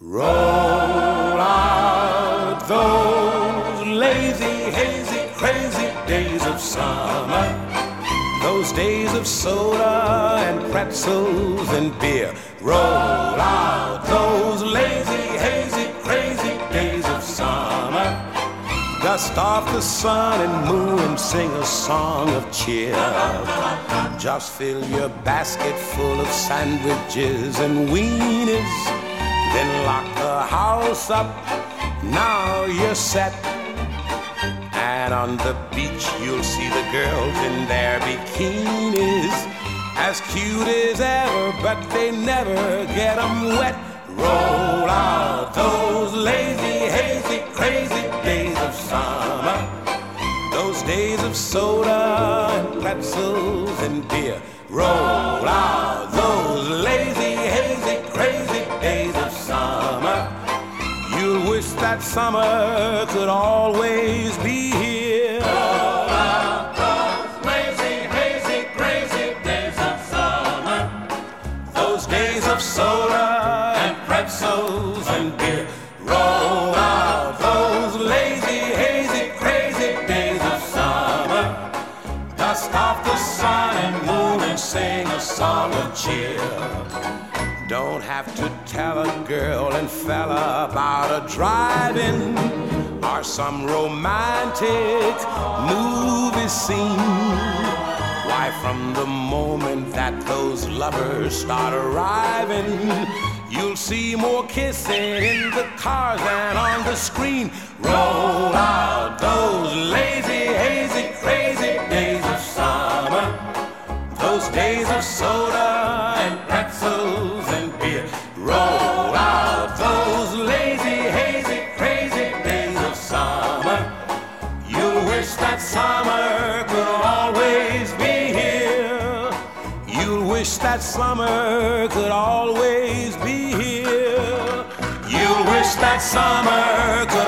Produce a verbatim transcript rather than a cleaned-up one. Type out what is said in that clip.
Roll out those lazy, hazy, crazy days of summer. Those days of soda and pretzels and beer. Roll out those lazy, hazy, crazy days of summer. Dust off the sun and moon and sing a song of cheer. Just fill your basket full of sandwiches and weenies. Then lock the house up, now you're set. And on the beach you'll see the girls in their bikinis, as cute as ever, but they never get 'em wet. Roll out those lazy, hazy, crazy days of summer. Those days of soda and pretzels and beer. Roll out those lazy, hazy, crazy days of summer. You'll wish that summer could always be here. Roll out those lazy, hazy, crazy days of summer. Those days of soda and pretzels and beer. Roll out those lazy, hazy, crazy days of summer. Dust off the sun and moon and sing a song of cheer. Don't have to tell a girl and fella about a drive-in or some romantic movie scene. Why, from the moment that those lovers start arriving, you'll see more kissing in the cars than on the screen. Roll out those lazy, hazy, crazy days of summer. Those days of soda and pretzels and beer. Roll out those lazy, hazy, crazy days of summer. You'll wish that summer could always be here. You'll wish that summer could always be here. You'll wish that summer could